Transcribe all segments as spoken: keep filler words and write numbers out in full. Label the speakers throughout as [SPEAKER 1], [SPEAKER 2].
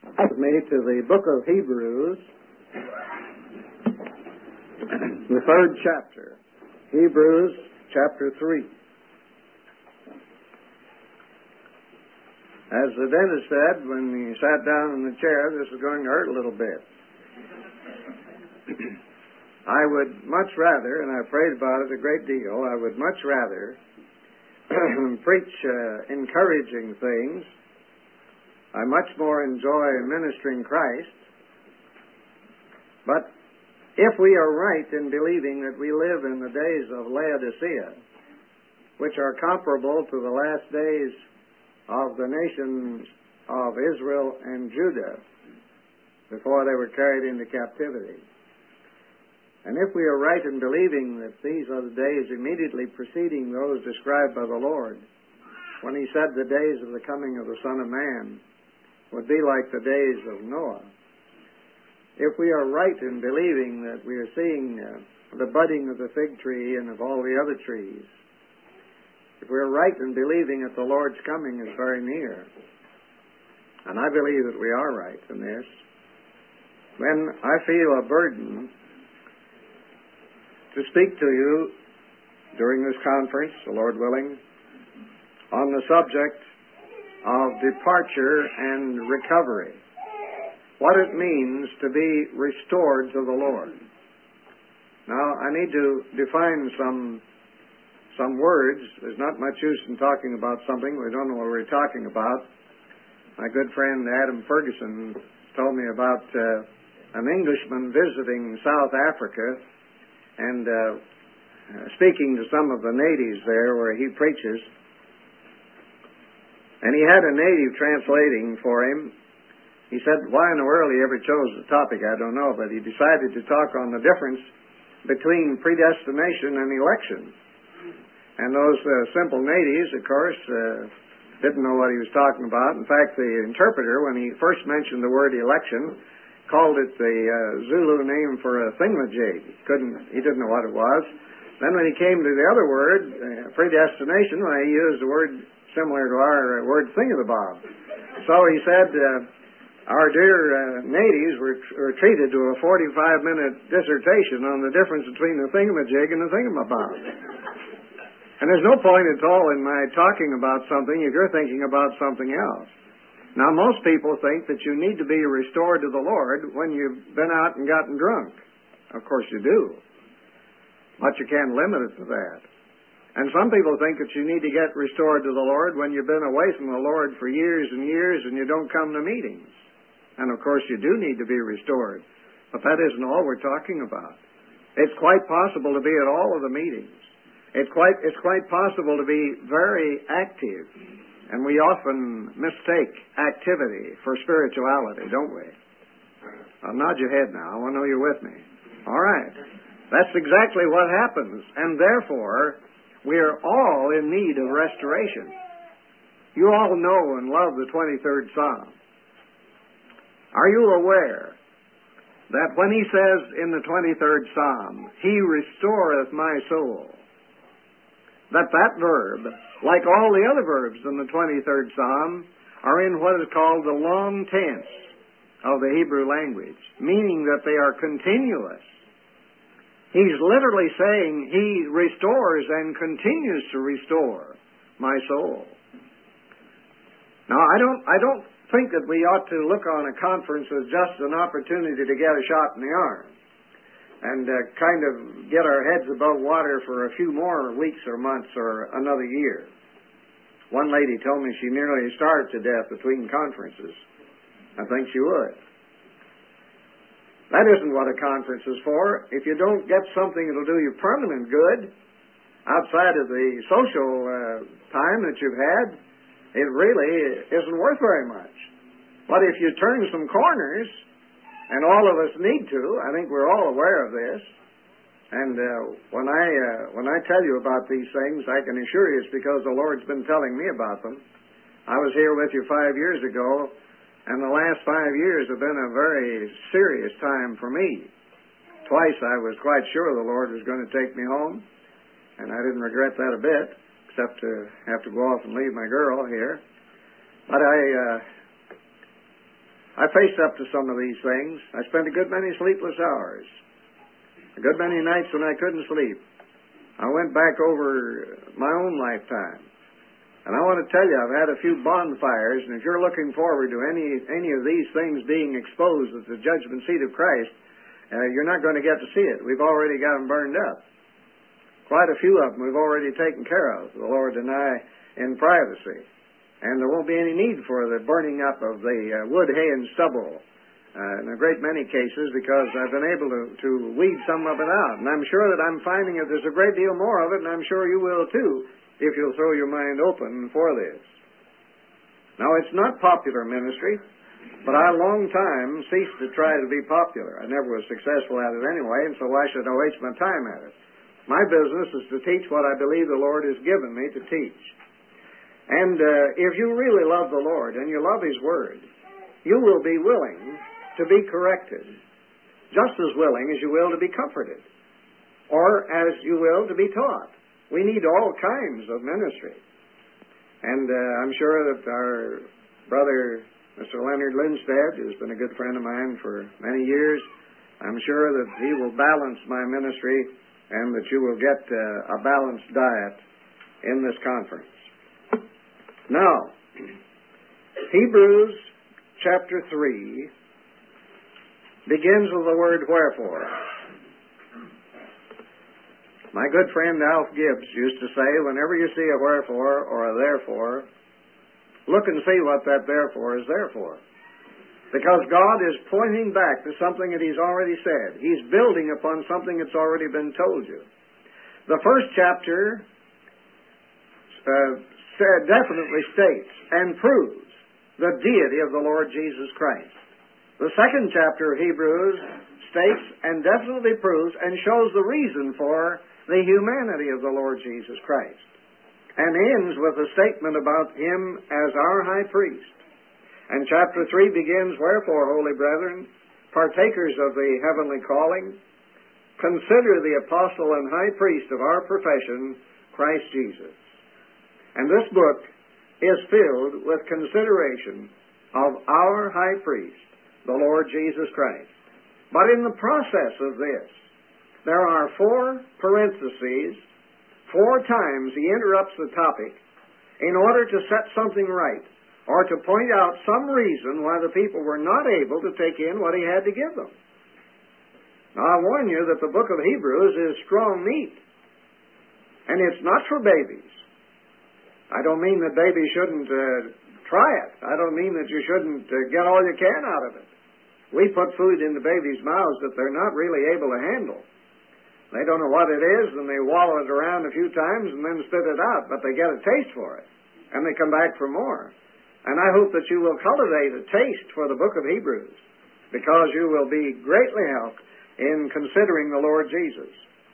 [SPEAKER 1] With me to the book of Hebrews, the third chapter, Hebrews chapter three. As the dentist said when he sat down in the chair, this is going to hurt a little bit. I would much rather, and I prayed about it a great deal, I would much rather preach uh, encouraging things. I much more enjoy ministering Christ. But if we are right in believing that we live in the days of Laodicea, which are comparable to the last days of the nations of Israel and Judah before they were carried into captivity, and if we are right in believing that these are the days immediately preceding those described by the Lord, when he said the days of the coming of the Son of Man would be like the days of Noah, if we are right in believing that we are seeing uh, the budding of the fig tree and of all the other trees, if we are right in believing that the Lord's coming is very near, and I believe that we are right in this, then I feel a burden to speak to you during this conference, the Lord willing, on the subject of departure and recovery. What it means to be restored to the Lord. Now, I need to define some some words. There's not much use in talking about something we don't know what we're talking about. My good friend Adam Ferguson told me about uh, an Englishman visiting South Africa and uh, speaking to some of the natives there where he preaches. And he had a native translating for him. He said, why in the world he ever chose the topic, I don't know, but he decided to talk on the difference between predestination and election. And those uh, simple natives, of course, uh, didn't know what he was talking about. In fact, the interpreter, when he first mentioned the word election, called it the uh, Zulu name for a thingamajig. He couldn't, he didn't know what it was. Then when he came to the other word, uh, predestination, well, he used the word similar to our uh, word thingamabob. So he said, uh, our dear uh, natives were, were treated to a forty-five minute dissertation on the difference between the thingamajig and the thingamabob. And there's no point at all in my talking about something if you're thinking about something else. Now, most people think that you need to be restored to the Lord when you've been out and gotten drunk. Of course you do. But you can't limit it to that. And some people think that you need to get restored to the Lord when you've been away from the Lord for years and years and you don't come to meetings. And of course you do need to be restored. But that isn't all we're talking about. It's quite possible to be at all of the meetings. It's quite, it's quite possible to be very active. And we often mistake activity for spirituality, don't we? I'll nod your head now. I want to know you're with me. All right. That's exactly what happens. And therefore, we are all in need of restoration. You all know and love the twenty-third Psalm. Are you aware that when he says in the twenty-third Psalm, He restoreth my soul, that that verb, like all the other verbs in the twenty-third Psalm, are in what is called the long tense of the Hebrew language, meaning that they are continuous. He's literally saying He restores and continues to restore my soul. Now, I don't, I don't think that we ought to look on a conference as just an opportunity to get a shot in the arm and uh, kind of get our heads above water for a few more weeks or months or another year. One lady told me she nearly starved to death between conferences. I think she would. That isn't what a conference is for. If you don't get something that will do you permanent good outside of the social uh, time that you've had, it really isn't worth very much. But if you turn some corners, and all of us need to, I think we're all aware of this, and uh, when I uh, when I tell you about these things, I can assure you it's because the Lord's been telling me about them. I was here with you five years ago, and the last five years have been a very serious time for me. Twice I was quite sure the Lord was going to take me home, and I didn't regret that a bit, except to have to go off and leave my girl here. But I, uh, I faced up to some of these things. I spent a good many sleepless hours, a good many nights when I couldn't sleep. I went back over my own lifetime. And I want to tell you, I've had a few bonfires, and if you're looking forward to any any of these things being exposed at the judgment seat of Christ, uh, you're not going to get to see it. We've already got them burned up. Quite a few of them we've already taken care of, the Lord and I, in privacy. And there won't be any need for the burning up of the uh, wood, hay, and stubble uh, in a great many cases, because I've been able to, to weed some of it out. And I'm sure that I'm finding that there's a great deal more of it, and I'm sure you will too, if you'll throw your mind open for this. Now, it's not popular ministry, but I a long time ceased to try to be popular. I never was successful at it anyway, and so why should I waste my time at it? My business is to teach what I believe the Lord has given me to teach. And uh, if you really love the Lord and you love His Word, you will be willing to be corrected, just as willing as you will to be comforted, or as you will to be taught. We need all kinds of ministry. And uh, I'm sure that our brother, Mister Leonard Lindstedt, who's been a good friend of mine for many years, I'm sure that he will balance my ministry and that you will get uh, a balanced diet in this conference. Now, Hebrews chapter three begins with the word wherefore. My good friend Alf Gibbs used to say, whenever you see a wherefore or a therefore, look and see what that therefore is there for. Because God is pointing back to something that He's already said. He's building upon something that's already been told you. The first chapter uh, said, definitely states and proves the deity of the Lord Jesus Christ. The second chapter of Hebrews states and definitely proves and shows the reason for the humanity of the Lord Jesus Christ, and ends with a statement about Him as our high priest. And chapter three begins, wherefore, holy brethren, partakers of the heavenly calling, consider the apostle and high priest of our profession, Christ Jesus. And this book is filled with consideration of our high priest, the Lord Jesus Christ. But in the process of this, there are four parentheses, four times he interrupts the topic in order to set something right, or to point out some reason why the people were not able to take in what he had to give them. Now, I warn you that the book of Hebrews is strong meat, and it's not for babies. I don't mean that babies shouldn't uh, try it. I don't mean that you shouldn't uh, get all you can out of it. We put food into babies' mouths that they're not really able to handle. They don't know what it is, and they wallow it around a few times and then spit it out, but they get a taste for it, and they come back for more. And I hope that you will cultivate a taste for the book of Hebrews, because you will be greatly helped in considering the Lord Jesus.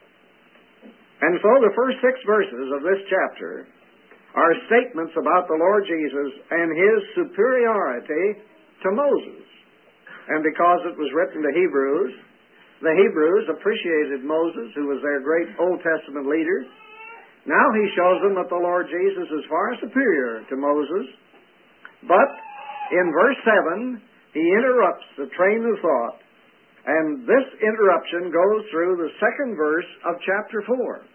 [SPEAKER 1] And so the first six verses of this chapter are statements about the Lord Jesus and His superiority to Moses. And because it was written to Hebrews, the Hebrews appreciated Moses, who was their great Old Testament leader. Now he shows them that the Lord Jesus is far superior to Moses. But in verse seven, he interrupts the train of thought, and this interruption goes through the second verse of chapter four.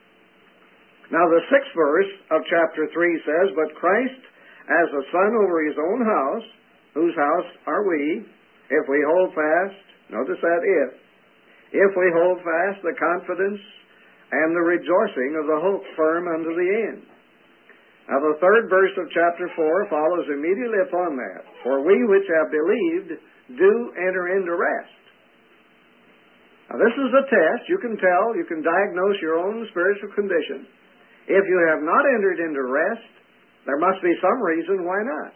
[SPEAKER 1] Now the sixth verse of chapter three says, but Christ as a son over His own house, whose house are we, if we hold fast, notice that if, if we hold fast the confidence and the rejoicing of the hope firm unto the end. Now the third verse of chapter four follows immediately upon that. For we which have believed do enter into rest. Now this is a test. You can tell, you can diagnose your own spiritual condition. If you have not entered into rest, there must be some reason why not.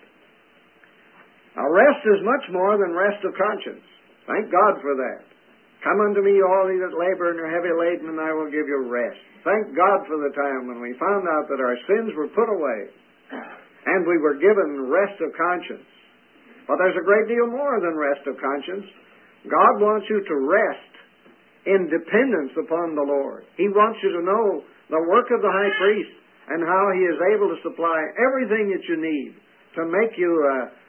[SPEAKER 1] Now rest is much more than rest of conscience. Thank God for that. Come unto me, all ye that labor and are heavy laden, and I will give you rest. Thank God for the time when we found out that our sins were put away and we were given rest of conscience. But there's a great deal more than rest of conscience. God wants you to rest in dependence upon the Lord. He wants you to know the work of the high priest and how he is able to supply everything that you need to make you a,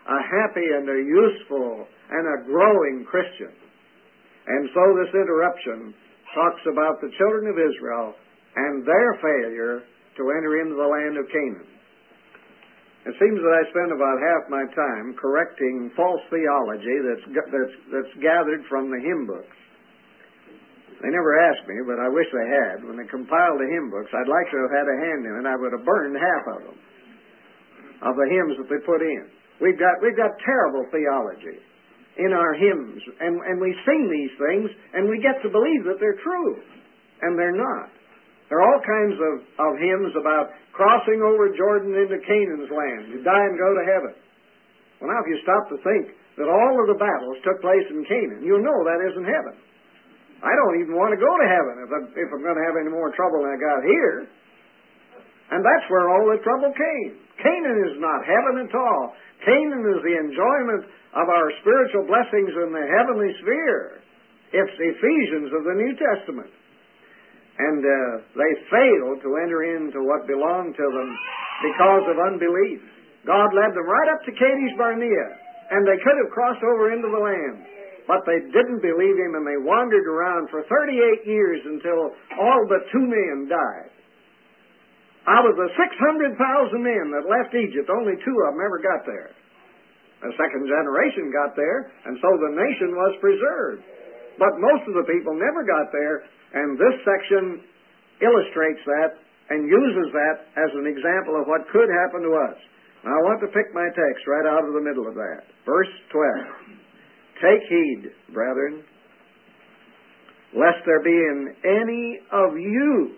[SPEAKER 1] a happy and a useful and a growing Christian. And so this interruption talks about the children of Israel and their failure to enter into the land of Canaan. It seems that I spend about half my time correcting false theology that's, that's, that's gathered from the hymn books. They never asked me, but I wish they had. When they compiled the hymn books, I'd like to have had a hand in it. I would have burned half of them, of the hymns that they put in. We've got, we've got terrible theology in our hymns, and, and we sing these things, and we get to believe that they're true, and they're not. There are all kinds of, of hymns about crossing over Jordan into Canaan's land. You die and go to heaven. Well, now, if you stop to think that all of the battles took place in Canaan, you'll know that isn't heaven. I don't even want to go to heaven if I'm, if I'm going to have any more trouble than I got here. And that's where all the trouble came. Canaan is not heaven at all. Canaan is the enjoyment of our spiritual blessings in the heavenly sphere. It's the Ephesians of the New Testament. And uh, they failed to enter into what belonged to them because of unbelief. God led them right up to Kadesh Barnea, and they could have crossed over into the land. But they didn't believe him, and they wandered around for thirty-eight years until all but two men died. Out of the six hundred thousand men that left Egypt, only two of them ever got there. The second generation got there, and so the nation was preserved. But most of the people never got there, and this section illustrates that and uses that as an example of what could happen to us. Now, I want to pick my text right out of the middle of that. Verse twelve. Take heed, brethren, lest there be in any of you,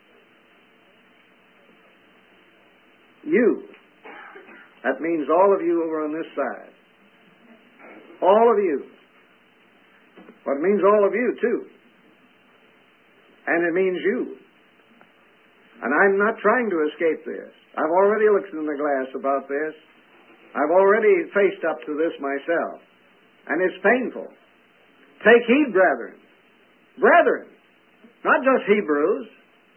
[SPEAKER 1] you, that means all of you over on this side, all of you, but it means all of you too, and it means you. And I'm not trying to escape this. I've already looked in the glass about this. I've already faced up to this myself. And it's painful. Take heed, brethren. Brethren. Not just Hebrews.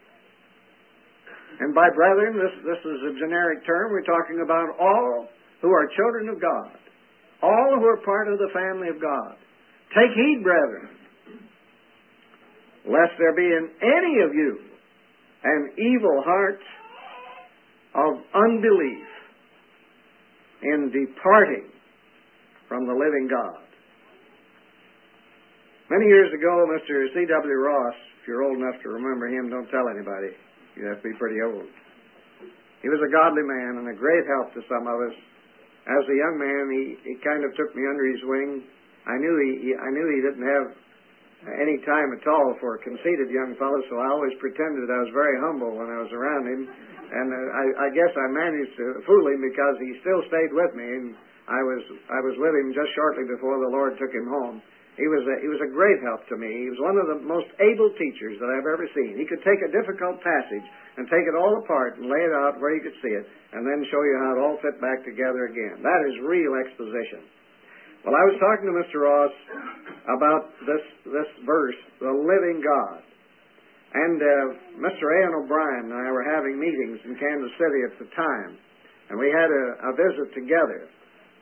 [SPEAKER 1] And by brethren, this, this is a generic term. We're talking about all who are children of God. All who are part of the family of God. Take heed, brethren, lest there be in any of you an evil heart of unbelief in departing from the living God. Many years ago, Mister C W Ross, if you're old enough to remember him, don't tell anybody. You have to be pretty old. He was a godly man and a great help to some of us. As a young man, he, he kind of took me under his wing. I knew he, he I knew he didn't have any time at all for a conceited young fellow, so I always pretended I was very humble when I was around him. And uh, I, I guess I managed to fool him because he still stayed with me, and I was I was with him just shortly before the Lord took him home. He was a, he was a great help to me. He was one of the most able teachers that I've ever seen. He could take a difficult passage and take it all apart and lay it out where you could see it, and then show you how it all fit back together again. That is real exposition. Well, I was talking to Mister Ross about this this verse, the living God. And uh, Mister A N O'Brien and I were having meetings in Kansas City at the time, and we had a, a visit together.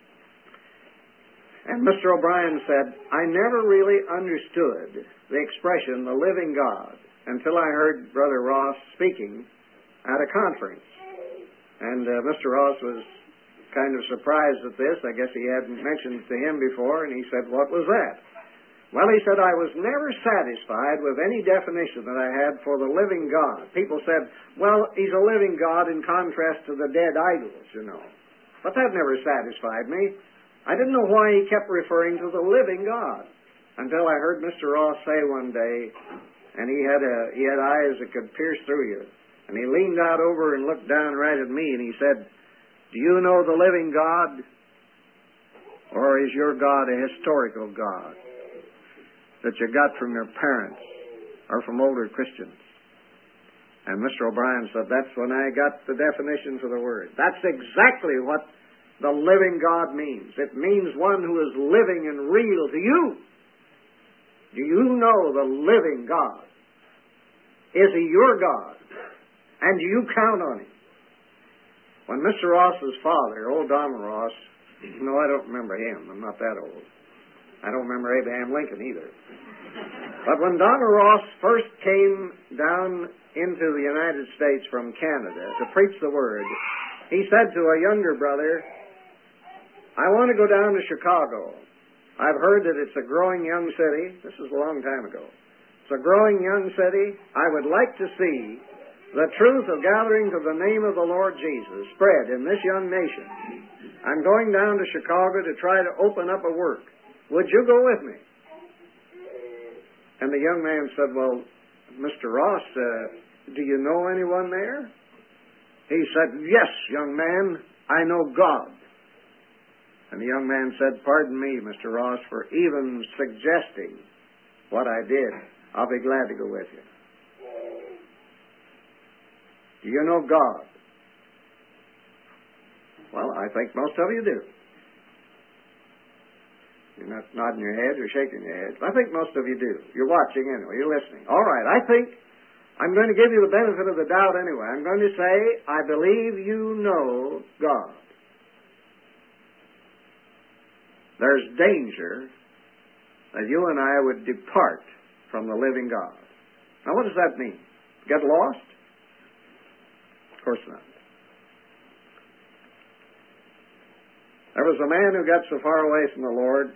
[SPEAKER 1] And Mister O'Brien said, I never really understood the expression, the living God, until I heard Brother Ross speaking at a conference. And uh, Mister Ross was kind of surprised at this. I guess he hadn't mentioned it to him before, and he said, what was that? Well, he said, I was never satisfied with any definition that I had for the living God. People said, well, he's a living God in contrast to the dead idols, you know. But that never satisfied me. I didn't know why he kept referring to the living God until I heard Mister Ross say one day, and he had a he had eyes that could pierce through you, and he leaned out over and looked down right at me, and he said, do you know the living God, or is your God a historical God that you got from your parents or from older Christians? And Mister O'Brien said, that's when I got the definition for the word. That's exactly what the living God means. It means one who is living and real to you. Do you know the living God? Is he your God? And do you count on him? When Mister Ross's father, old Donald Ross, No, I don't remember him. I'm not that old. I don't remember Abraham Lincoln either. But when Donald Ross first came down into the United States from Canada to preach the Word, he said to a younger brother, I want to go down to Chicago. I've heard that it's a growing young city. This is a long time ago. It's a growing young city. I would like to see the truth of gatherings of the name of the Lord Jesus spread in this young nation. I'm going down to Chicago to try to open up a work. Would you go with me? And the young man said, well, Mister Ross, uh, do you know anyone there? He said, yes, young man, I know God. And the young man said, pardon me, Mister Ross, for even suggesting what I did. I'll be glad to go with you. Do you know God? Well, I think most of you do. You're not nodding your head or shaking your head. I think most of you do. You're watching anyway. You're listening. All right. I think I'm going to give you the benefit of the doubt anyway. I'm going to say, I believe you know God. There's danger that you and I would depart from the living God. Now, what does that mean? Get lost? Of course not. There was a man who got so far away from the Lord,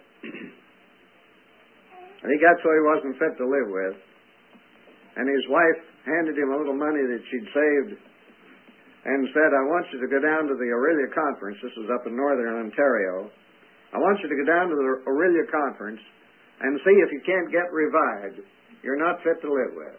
[SPEAKER 1] and he got so he wasn't fit to live with, and his wife handed him a little money that she'd saved and said, I want you to go down to the Aurelia Conference. This was up in northern Ontario. I want you to go down to the Aurelia Conference and see if you can't get revived. You're not fit to live with.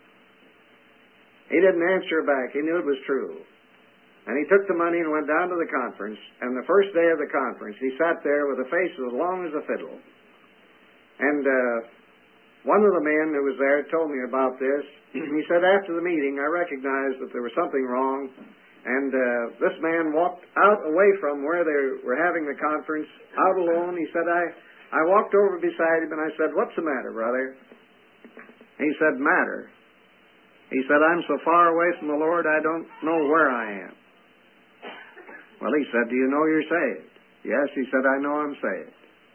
[SPEAKER 1] He didn't answer back. He knew it was true. And he took the money and went down to the conference, and the first day of the conference, he sat there with a face as long as a fiddle. And uh, one of the men who was there told me about this. He said, after the meeting, I recognized that there was something wrong, and uh, this man walked out away from where they were having the conference, out alone. He said, I, I walked over beside him, and I said, what's the matter, brother? He said, matter. He said, I'm so far away from the Lord, I don't know where I am. Well, he said, do you know you're saved? Yes, he said, I know I'm saved.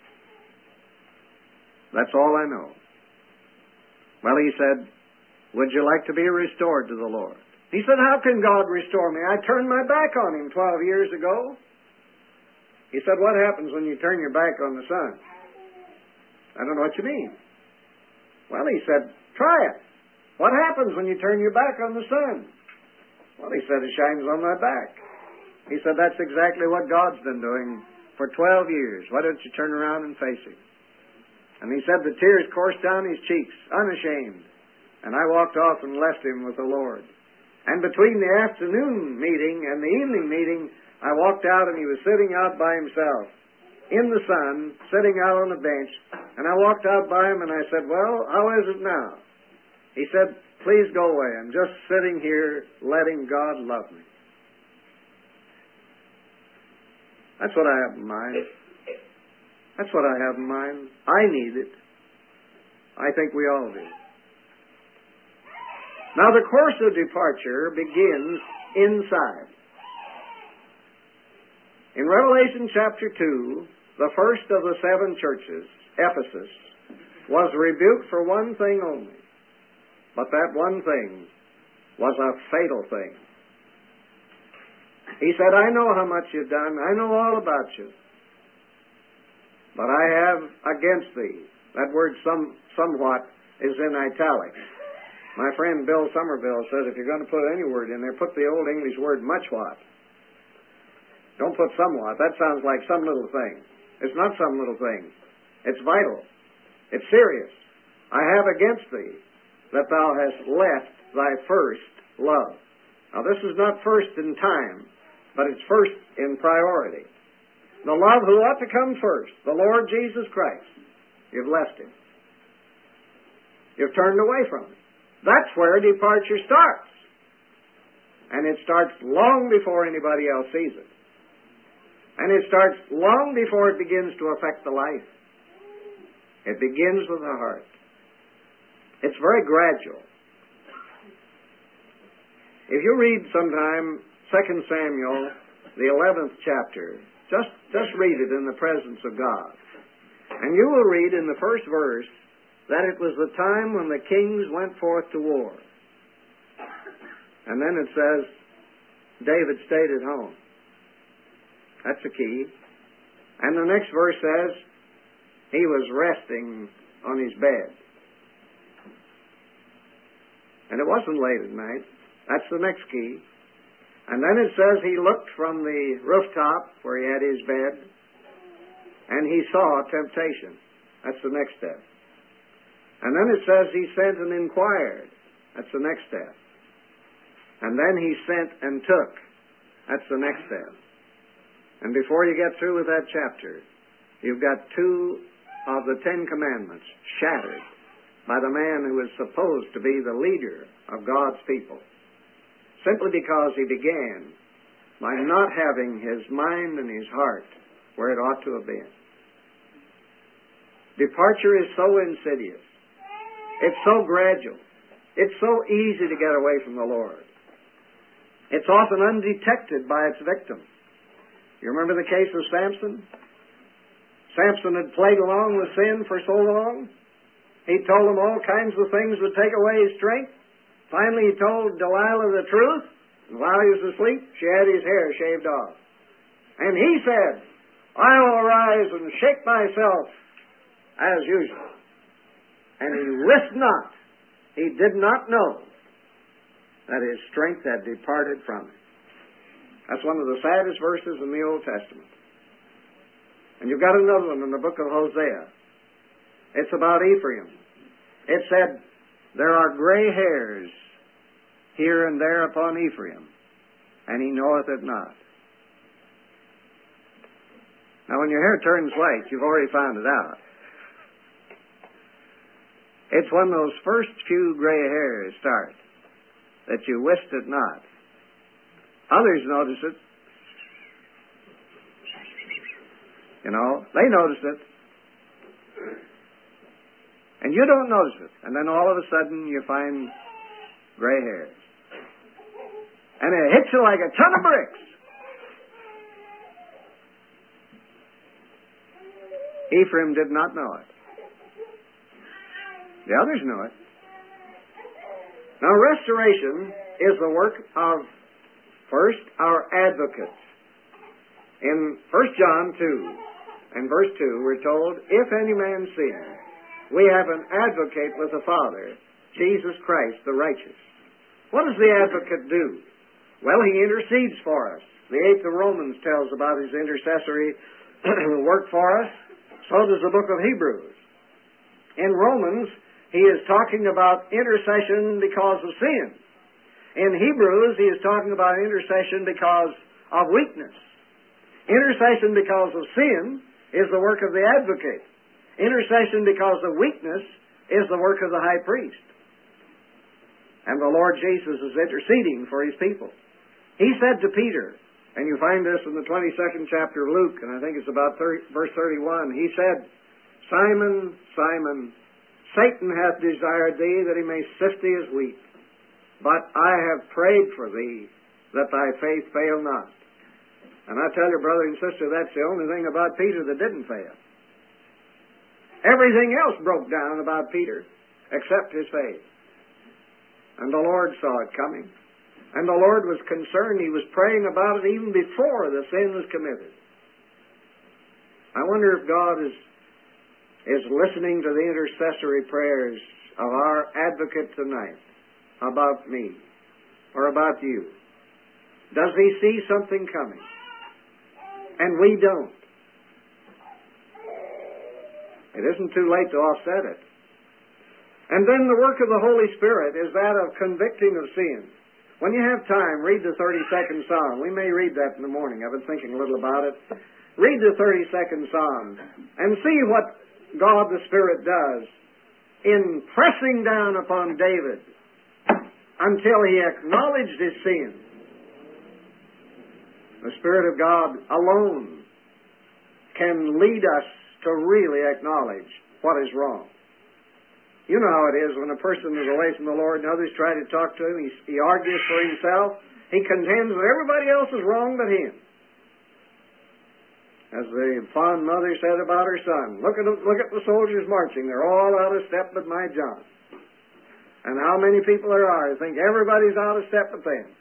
[SPEAKER 1] That's all I know. Well, he said, would you like to be restored to the Lord? He said, how can God restore me? I turned my back on him twelve years ago. He said, what happens when you turn your back on the sun? I don't know what you mean. Well, he said, try it. What happens when you turn your back on the sun? Well, he said, it shines on my back. He said, that's exactly what God's been doing for twelve years. Why don't you turn around and face him? And he said the tears coursed down his cheeks, unashamed. And I walked off and left him with the Lord. And between the afternoon meeting and the evening meeting, I walked out and he was sitting out by himself in the sun, sitting out on a bench. And I walked out by him and I said, well, how is it now? He said, please go away. I'm just sitting here letting God love me. That's what I have in mind. That's what I have in mind. I need it. I think we all do. Now, the course of departure begins inside. In Revelation chapter two, the first of the seven churches, Ephesus, was rebuked for one thing only. But that one thing was a fatal thing. He said, I know how much you've done. I know all about you. But I have against thee. That word some, somewhat is in italics. My friend Bill Somerville says if you're going to put any word in there, put the old English word much what. Don't put somewhat. That sounds like some little thing. It's not some little thing. It's vital. It's serious. I have against thee that thou hast left thy first love. Now this is not first in time, but it's first in priority. The love who ought to come first, the Lord Jesus Christ. You've left him. You've turned away from him. That's where departure starts. And it starts long before anybody else sees it. And it starts long before it begins to affect the life. It begins with the heart. It's very gradual. If you read sometime Second Samuel, the eleventh chapter, Just, just read it in the presence of God. And you will read in the first verse that it was the time when the kings went forth to war. And then it says, David stayed at home. That's the key. And the next verse says, he was resting on his bed. And it wasn't late at night. That's the next key. And then it says he looked from the rooftop where he had his bed, and he saw temptation. That's the next step. And then it says he sent and inquired. That's the next step. And then he sent and took. That's the next step. And before you get through with that chapter, you've got two of the Ten Commandments shattered by the man who is supposed to be the leader of God's people, simply because he began by not having his mind and his heart where it ought to have been. Departure is so insidious. It's so gradual. It's so easy to get away from the Lord. It's often undetected by its victim. You remember the case of Samson? Samson had played along with sin for so long. He told him all kinds of things would take away his strength. Finally, he told Delilah the truth. And while he was asleep, she had his hair shaved off. And he said, I will arise and shake myself as usual. And he wist not, he did not know that his strength had departed from him. That's one of the saddest verses in the Old Testament. And you've got another one in the book of Hosea. It's about Ephraim. It said, there are gray hairs here and there upon Ephraim, and he knoweth it not. Now, when your hair turns white, you've already found it out. It's when those first few gray hairs start that you wist it not. Others notice it. You know, they notice it. And you don't notice it. And then all of a sudden you find gray hairs. And it hits you like a ton of bricks. Ephraim did not know it. The others knew it. Now, restoration is the work of, first, our advocate. In First John two and verse two, we're told, if any man sin, we have an advocate with the Father, Jesus Christ the righteous. What does the advocate do? Well, he intercedes for us. The eighth of Romans tells about his intercessory work for us. So does the book of Hebrews. In Romans, he is talking about intercession because of sin. In Hebrews, he is talking about intercession because of weakness. Intercession because of sin is the work of the advocate. Intercession because of weakness is the work of the high priest. And the Lord Jesus is interceding for his people. He said to Peter, and you find this in the twenty-second chapter of Luke, and I think it's about thirty, verse thirty-one, he said, Simon, Simon, Satan hath desired thee that he may sift thee as wheat. But I have prayed for thee that thy faith fail not. And I tell you, brother and sister, that's the only thing about Peter that didn't fail. Everything else broke down about Peter except his faith. And the Lord saw it coming. And the Lord was concerned. He was praying about it even before the sin was committed. I wonder if God is, is listening to the intercessory prayers of our advocate tonight about me or about you. Does he see something coming? And we don't. It isn't too late to offset it. And then the work of the Holy Spirit is that of convicting of sin. When you have time, read the thirty-second Psalm. We may read that in the morning. I've been thinking a little about it. Read the thirty-second Psalm and see what God the Spirit does in pressing down upon David until he acknowledged his sin. The Spirit of God alone can lead us to really acknowledge what is wrong. You know how it is when a person is away from the Lord and others try to talk to him. He, he argues for himself. He contends that everybody else is wrong but him. As the fond mother said about her son, look at, look at the soldiers marching. They're all out of step with my John. And how many people there are who think everybody's out of step with them.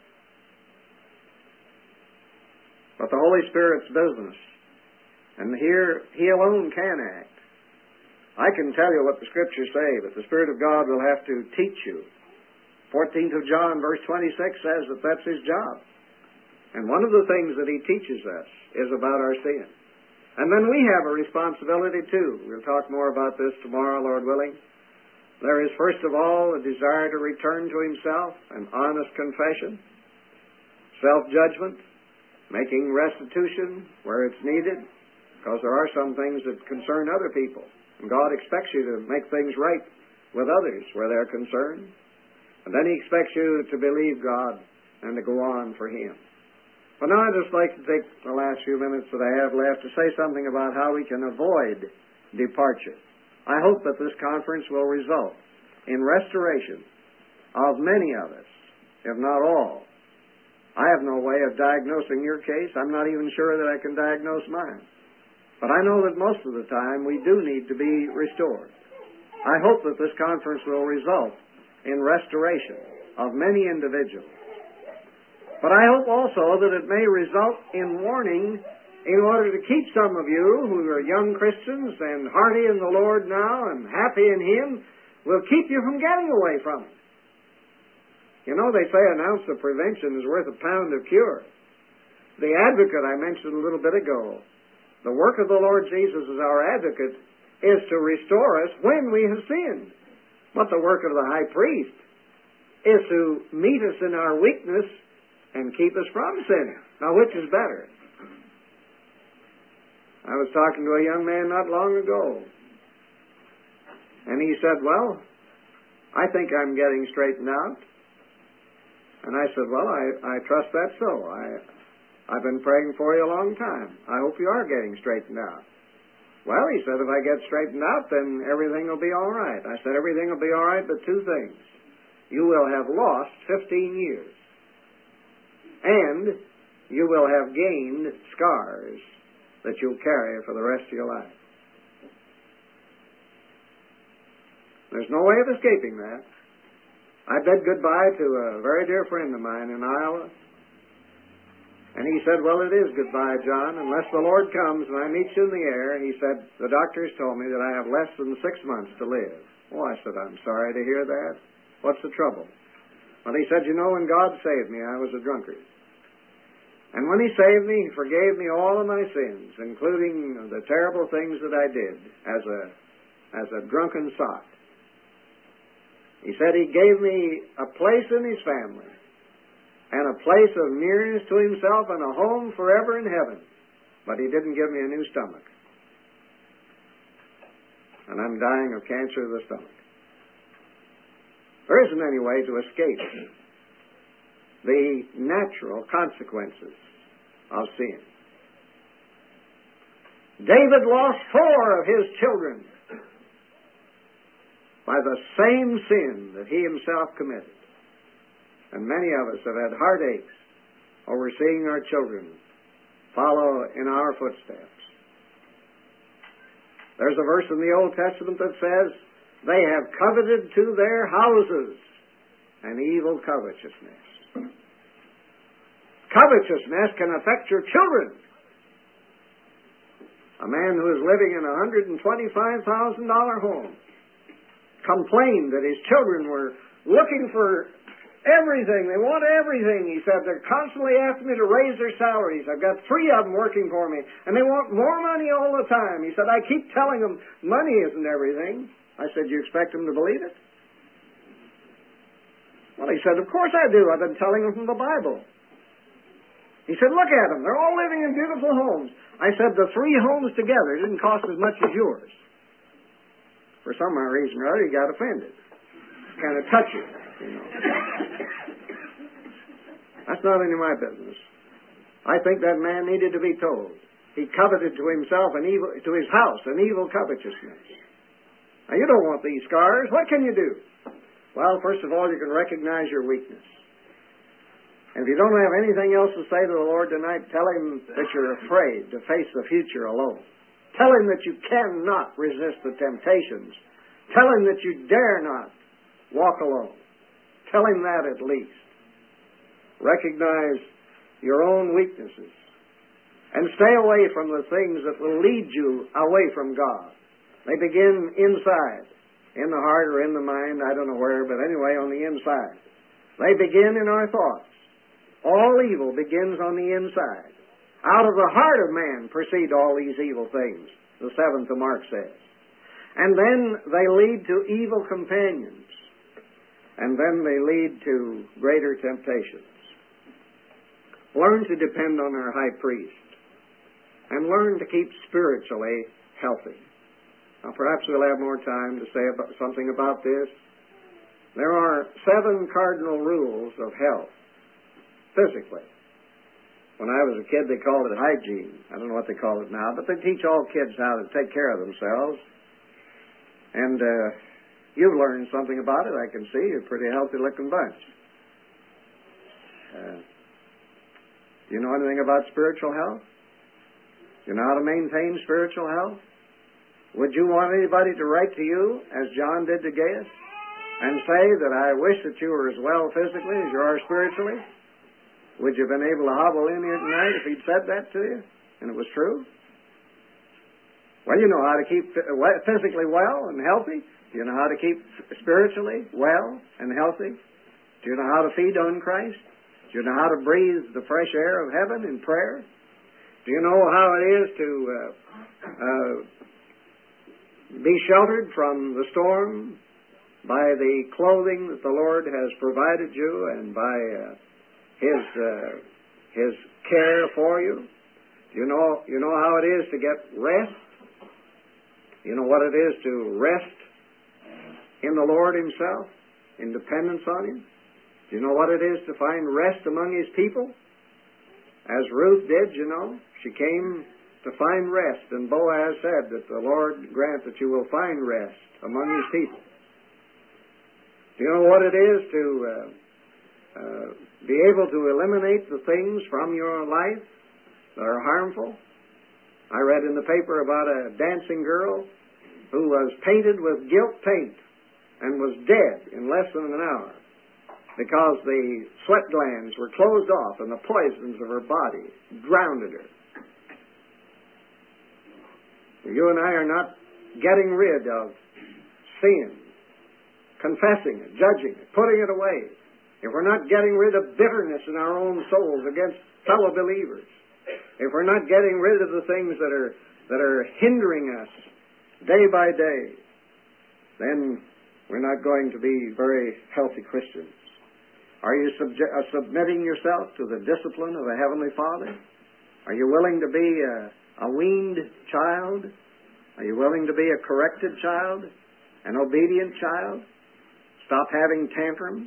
[SPEAKER 1] But the Holy Spirit's business. And here, He alone can act. I can tell you what the Scriptures say, but the Spirit of God will have to teach you. fourteenth of John, verse twenty-six says that that's His job. And one of the things that He teaches us is about our sin. And then we have a responsibility too. We'll talk more about this tomorrow, Lord willing. There is, first of all, a desire to return to Himself, an honest confession, self-judgment, making restitution where it's needed, because there are some things that concern other people. And God expects you to make things right with others where they're concerned. And then He expects you to believe God and to go on for Him. Well, now I'd just like to take the last few minutes that I have left to say something about how we can avoid departure. I hope that this conference will result in restoration of many of us, if not all. I have no way of diagnosing your case. I'm not even sure that I can diagnose mine. But I know that most of the time we do need to be restored. I hope that this conference will result in restoration of many individuals. But I hope also that it may result in warning in order to keep some of you who are young Christians and hearty in the Lord now and happy in Him, will keep you from getting away from it. You know, they say an ounce of prevention is worth a pound of cure. The advocate I mentioned a little bit ago, the work of the Lord Jesus as our advocate is to restore us when we have sinned. But the work of the high priest is to meet us in our weakness and keep us from sinning. Now, which is better? I was talking to a young man not long ago, and he said, well, I think I'm getting straightened out. And I said, well, I, I trust that's so. I, I've been praying for you a long time. I hope you are getting straightened out. Well, he said, if I get straightened out, then everything will be all right. I said, everything will be all right, but two things. You will have lost fifteen years, and you will have gained scars that you'll carry for the rest of your life. There's no way of escaping that. I bid goodbye to a very dear friend of mine in Iowa, and he said, well, it is goodbye, John, unless the Lord comes and I meet you in the air. He said, the doctors told me that I have less than six months to live. Oh, I said, I'm sorry to hear that. What's the trouble? Well, he said, you know, when God saved me, I was a drunkard. And when He saved me, He forgave me all of my sins, including the terrible things that I did as a, as a drunken sot. He said He gave me a place in His family and a place of nearness to Himself and a home forever in heaven. But He didn't give me a new stomach. And I'm dying of cancer of the stomach. There isn't any way to escape the natural consequences of sin. David lost four of his children by the same sin that he himself committed. And many of us have had heartaches over seeing our children follow in our footsteps. There's a verse in the Old Testament that says, they have coveted to their houses an evil covetousness. Covetousness can affect your children. A man who is living in a one hundred twenty-five thousand dollars home complained that his children were looking for everything. They want everything. He said, they're constantly asking me to raise their salaries. I've got three of them working for me, and they want more money all the time. He said, I keep telling them money isn't everything. I said, you expect them to believe it? Well, he said, of course I do. I've been telling them from the Bible. He said, look at them. They're all living in beautiful homes. I said, the three homes together didn't cost as much as yours. For some reason or other, he got offended. Kind of touchy, you know. That's not any of my business. I think that man needed to be told. He coveted to himself an evil, to his house, an evil covetousness. Now, you don't want these scars. What can you do? Well, first of all, you can recognize your weakness. And if you don't have anything else to say to the Lord tonight, tell Him that you're afraid to face the future alone. Tell Him that you cannot resist the temptations. Tell Him that you dare not walk alone. Tell Him that at least. Recognize your own weaknesses. And stay away from the things that will lead you away from God. They begin inside, in the heart or in the mind, I don't know where, but anyway, on the inside. They begin in our thoughts. All evil begins on the inside. Out of the heart of man proceed all these evil things, the seventh of Mark says. And then they lead to evil companions. And then they lead to greater temptations. Learn to depend on our high priest. And learn to keep spiritually healthy. Now perhaps we'll have more time to say about, something about this. There are seven cardinal rules of health. Physically. When I was a kid, they called it hygiene. I don't know what they call it now, but they teach all kids how to take care of themselves. And uh, you've learned something about it, I can see. You're a pretty healthy-looking bunch. Uh, do you know anything about spiritual health? Do you know how to maintain spiritual health? Would you want anybody to write to you, as John did to Gaius, and say that I wish that you were as well physically as you are spiritually? Would you have been able to hobble in here tonight if he'd said that to you and it was true? Well, you know how to keep physically well and healthy. Do you know how to keep spiritually well and healthy? Do you know how to feed on Christ? Do you know how to breathe the fresh air of heaven in prayer? Do you know how it is to uh, uh, be sheltered from the storm by the clothing that the Lord has provided you and by uh, His uh, His care for you? You know, you know how it is to get rest? You know what it is to rest in the Lord Himself, in dependence on Him? Do you know what it is to find rest among His people? As Ruth did, you know, she came to find rest, and Boaz said that the Lord grant that you will find rest among His people. Do you know what it is to uh, uh, be able to eliminate the things from your life that are harmful? I read in the paper about a dancing girl who was painted with gilt paint and was dead in less than an hour because the sweat glands were closed off and the poisons of her body drowned her. You and I are not getting rid of sin, confessing it, judging it, putting it away. If we're not getting rid of bitterness in our own souls against fellow believers, if we're not getting rid of the things that are that are hindering us day by day, then we're not going to be very healthy Christians. Are you subje- uh, submitting yourself to the discipline of a Heavenly Father? Are you willing to be a, a weaned child? Are you willing to be a corrected child? An obedient child? Stop having tantrums?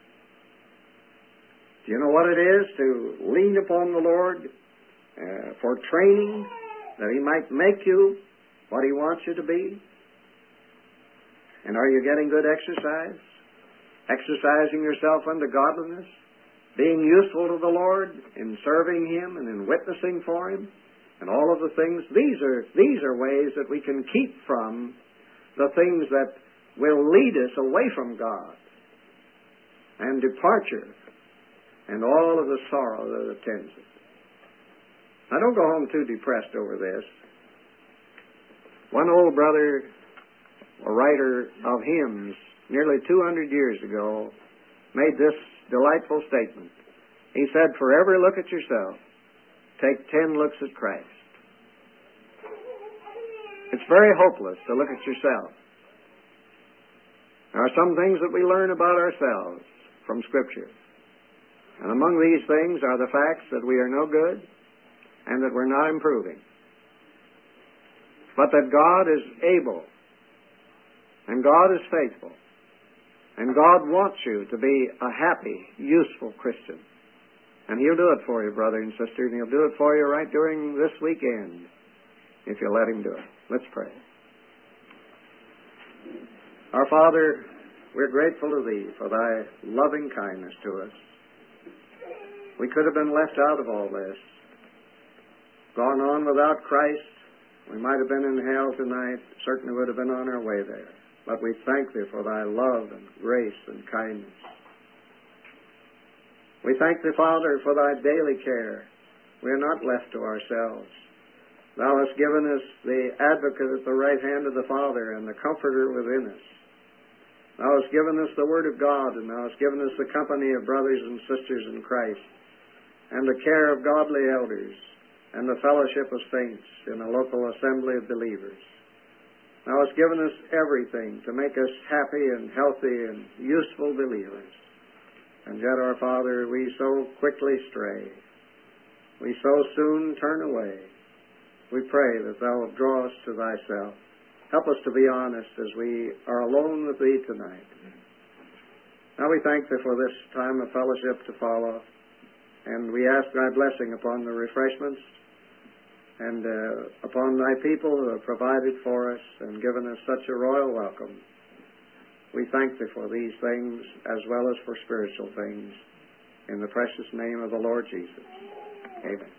[SPEAKER 1] Do you know what it is to lean upon the Lord uh, for training, that He might make you what He wants you to be? And are you getting good exercise? Exercising yourself unto godliness? Being useful to the Lord in serving Him and in witnessing for Him? And all of the things, these are, these are ways that we can keep from the things that will lead us away from God and departure and all of the sorrow that attends it. Now, don't go home too depressed over this. One old brother, a writer of hymns, nearly two hundred years ago, made this delightful statement. He said, "For every look at yourself, take ten looks at Christ." It's very hopeless to look at yourself. There are some things that we learn about ourselves from Scripture. And among these things are the facts that we are no good and that we're not improving. But that God is able and God is faithful and God wants you to be a happy, useful Christian. And He'll do it for you, brother and sister, and He'll do it for you right during this weekend if you'll let Him do it. Let's pray. Our Father, we're grateful to Thee for Thy loving kindness to us. We could have been left out of all this. Gone on without Christ, we might have been in hell tonight, certainly would have been on our way there. But we thank Thee for Thy love and grace and kindness. We thank Thee, Father, for Thy daily care. We are not left to ourselves. Thou hast given us the advocate at the right hand of the Father and the comforter within us. Thou hast given us the Word of God, and Thou hast given us the company of brothers and sisters in Christ, and the care of godly elders, and the fellowship of saints in a local assembly of believers. Thou hast given us everything to make us happy and healthy and useful believers. And yet, our Father, we so quickly stray. We so soon turn away. We pray that Thou wilt draw us to Thyself. Help us to be honest as we are alone with Thee tonight. Now we thank Thee for this time of fellowship to follow, and we ask Thy blessing upon the refreshments and uh, upon Thy people who have provided for us and given us such a royal welcome. We thank Thee for these things as well as for spiritual things. In the precious name of the Lord Jesus. Amen.